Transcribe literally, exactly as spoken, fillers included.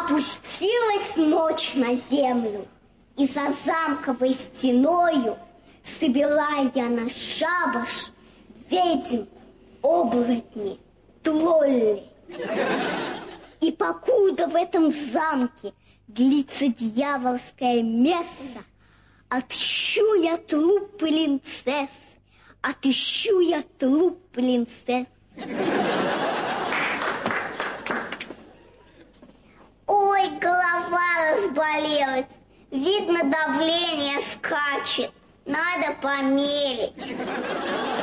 Опустилась ночь на землю, и за замковой стеною собила я на шабаш ведьм, оборотни, тролли. И покуда в этом замке длится дьяволское месса, отыщу я труп принцессы, отыщу я труп принцессы. Ой, голова разболелась. Видно, давление скачет. Надо померить.